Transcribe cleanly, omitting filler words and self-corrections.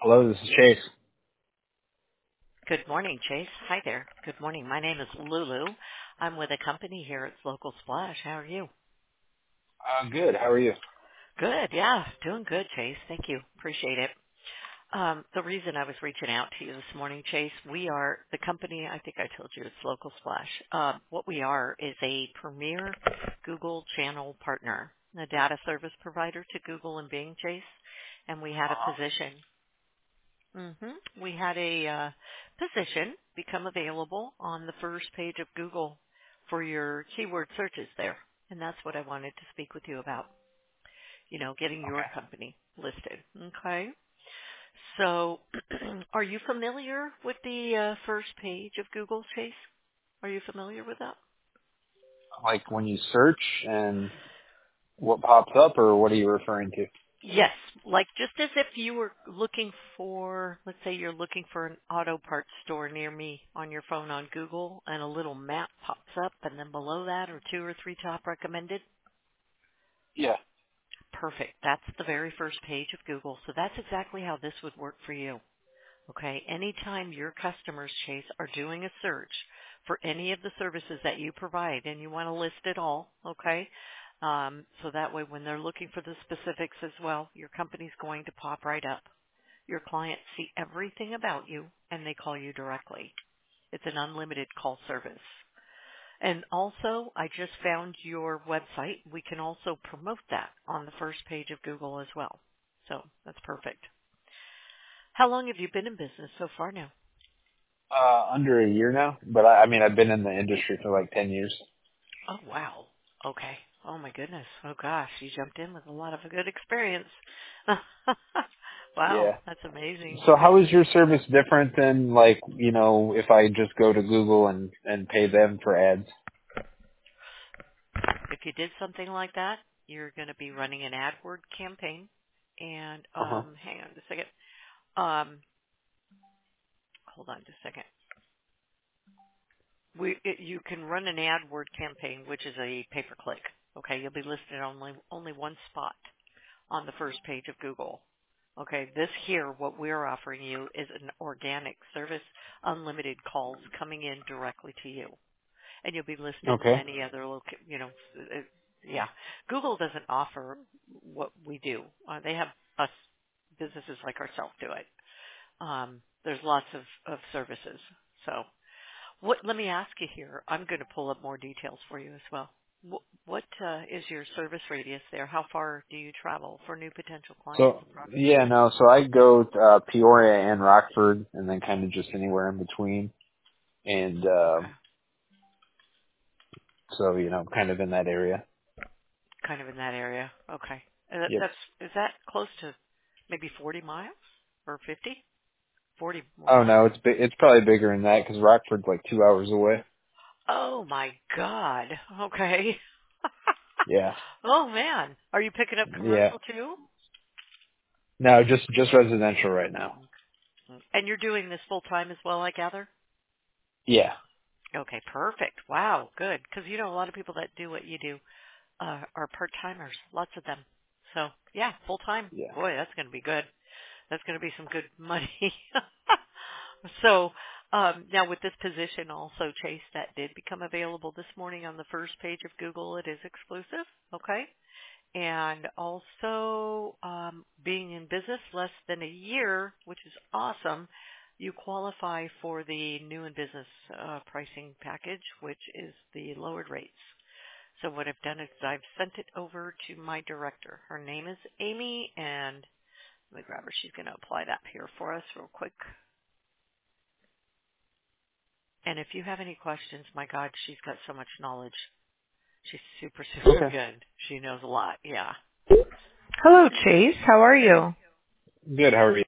Hello, this is Chase. Good morning, Chase. Hi there. Good morning. My name is Lulu. I'm with a company here. It's Local Splash. How are you? Good. How are you? Good. Yeah, doing good, Chase. Thank you. Appreciate it. The reason I was reaching out to you this morning, Chase, we are the company. I think I told you it's Local Splash. What we are is a premier Google channel partner, a data service provider to Google and Bing, Chase. And we had a position. We had a position become available on the first page of Google for your keyword searches there. And that's what I wanted to speak with you about, getting your Okay. company listed. Okay. So are you familiar with the first page of Google, Chase? Are you familiar with that? Like when you search and what pops up, or what are you referring to? Yes, like just as if you were looking for, let's say you're looking for an auto parts store near me on your phone on Google and a little map pops up and then below that are two or three top recommended. Yeah. Perfect. That's the very first page of Google. So that's exactly how this would work for you. Okay. Anytime your customers, Chase, are doing a search for any of the services that you provide and you want to list it all, okay? So that way when they're looking for the specifics as well, your company's going to pop right up. Your clients see everything about you and they call you directly. It's an unlimited call service. And also, I just found your website. We can also promote that on the first page of Google as well. So that's perfect. How long have you been in business so far now? Under a year now, but I mean, I've been in the industry for like 10 years. Oh, wow. Okay. Oh, my goodness. Oh, gosh. You jumped in with a lot of good experience. Wow. Yeah. That's amazing. So how is your service different than like, if I just go to Google and pay them for ads? If you did something like that, you're going to be running an AdWord campaign. And Uh-huh. hang on just a second. Um, hold on just a second. You can run an AdWord campaign, which is a pay-per-click. Okay, you'll be listed on only one spot on the first page of Google. Okay, this here, what we're offering you is an organic service, unlimited calls coming in directly to you, and you'll be listed in Okay. any other yeah. Google doesn't offer what we do. They have us businesses like ourselves do it. There's lots of services. So. Let me ask you here. I'm going to pull up more details for you as well. What is your service radius there? How far do you travel for new potential clients So, approximately? yeah, no, so I go to Peoria and Rockford and then kind of just anywhere in between. And, Okay. so, kind of in that area. Kind of in that area. Okay. Yep. Is that close to maybe 40 miles or 50? 40 more Oh no, miles. it's probably bigger than that because Rockford's like 2 hours away. Oh my God. Okay. Yeah, Oh man. Are you picking up yeah. commercial too? No, just residential right now. And you're doing this full time as well, I gather? Yeah, Okay, perfect. Wow, good. Because a lot of people that do what you do are part timers. Lots of them. So yeah, full time. yeah. Boy, that's going to be good. That's going to be some good money. So now with this position also, Chase, that did become available this morning on the first page of Google. It is exclusive. Okay. And also, being in business less than a year, which is awesome, you qualify for the new in business pricing package, which is the lowered rates. So what I've done is I've sent it over to my director. Her name is Amy, and let me grab her. She's going to apply that here for us real quick. And if you have any questions, my God, she's got so much knowledge. She's super, super Okay. good. She knows a lot. Yeah. Hello, Chase. How are you? Good. How are you?